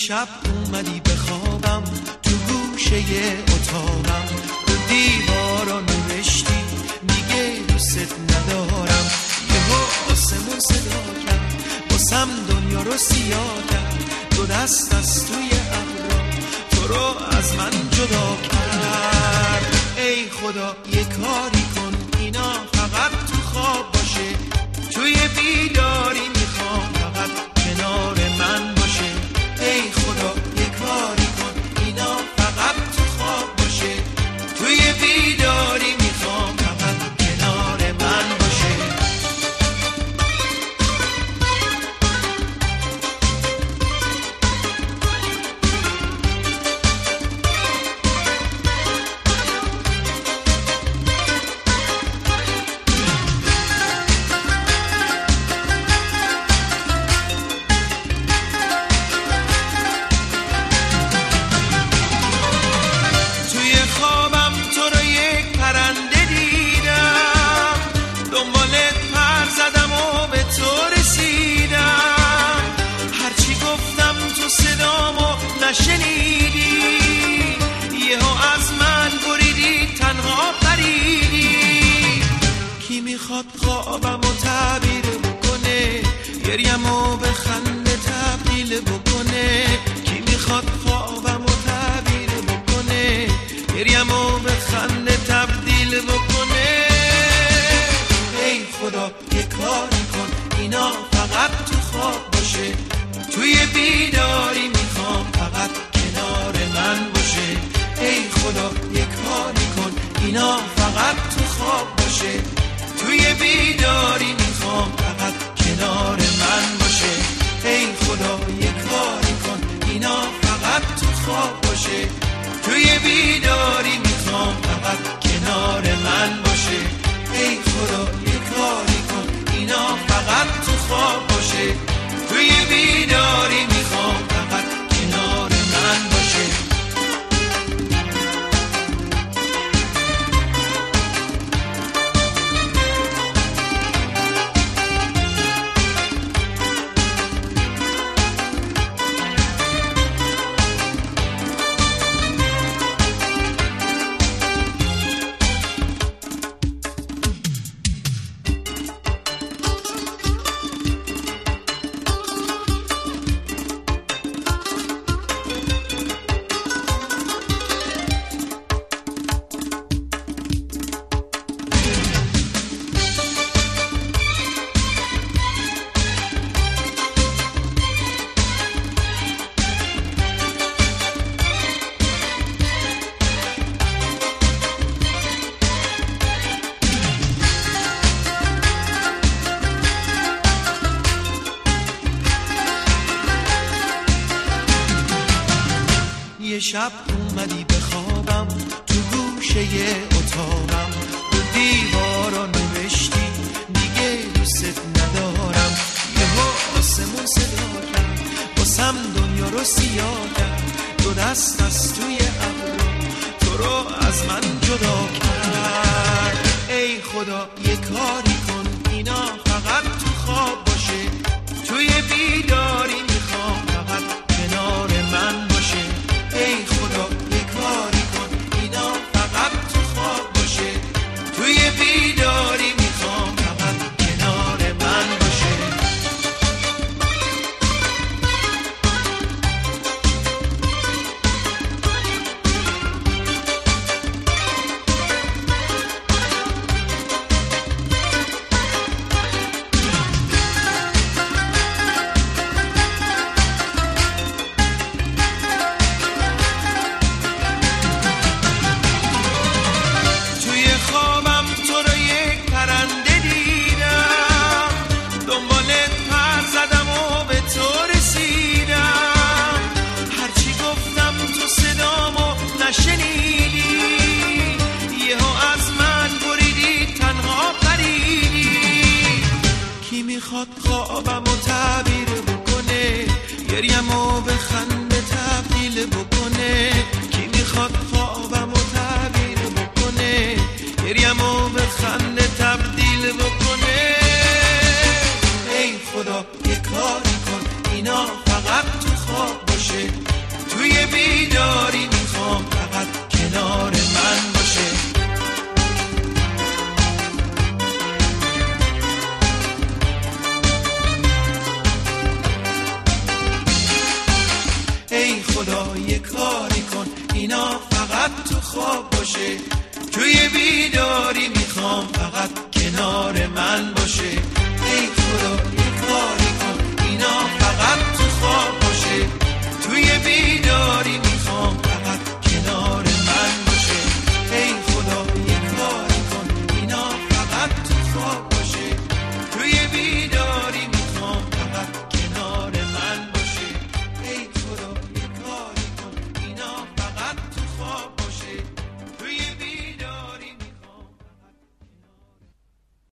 شب اومدی بخوابم تو گوشه اتاقم، رو دیوارا نوشتی دیگه دوست ندارم. یهو آسمون صدا کرد واسم دنیا رو سیاه کرد، دو دست از توی ابرا تو رو از من جدا کرد. ای خدا یه کاری کن اینا فقط تو خواب باشه، توی بیداری میخوام فقط کنار من باشه. ای خدا یه کاری کن اینا فقط تو خواب باشه، توی بیداری میخوام فقط کنار من باشه. نشنیدی یهو از من بریدی تنها پریدی. کی میخواد خوابم و تعبیر بکنه، گریمو به خنده تبدیل بکنه. کی میخواد خوابم و تعبیر بکنه، گریمو به خنده تبدیل بکنه. ای خدا یه کاری کن اینا فقط تو خواب باشه، توی بیداری میخوام فقط کنار من باشه. ای خدا یه کاری کن اینا فقط تو خواب باشه، توی بیداری میخوام فقط کنار من باشه. ای خدا یه کاری کن اینا فقط تو خواب باشه، توی بیداری میخوام فقط کنار من باشه. ای خدا یه کاری کن اینا فقط تو خواب باشه، توی بیداری میخوام فقط کنار من باشه. یه شب اومدی بخوابم تو گوشه اتاقم، رو دیوارا نوشتی دیگه دوست ندارم. یهو آسمون صدا کرد واسم دنیا رو سیاه کرد، دو دست از توی ابرا تو رو از من جدا کرد. ای خدا یه کاری کن اینا فقط تو خواب باشه، توی بیداری میخوام فقط کنار من باشه. ای خدا یه کاری کن اینا فقط تو خواب باشه، توی بیداری میخوام فقط کنار من باشه. نشنیدی یهو از من بریدی تنها پریدی. کی میخواد خوابم و تعبیر بکنه، گریمو به خنده تبدیل بکنه. کی میخواد خوابم و تعبیر بکنه، گریمو به خنده تبدیل بکنه. ای خدا یه کاری کن اینا فقط تو خواب باشه، فقط تو خواب باشه، توی بیداری میخوام فقط کنار من باشه. ای خدا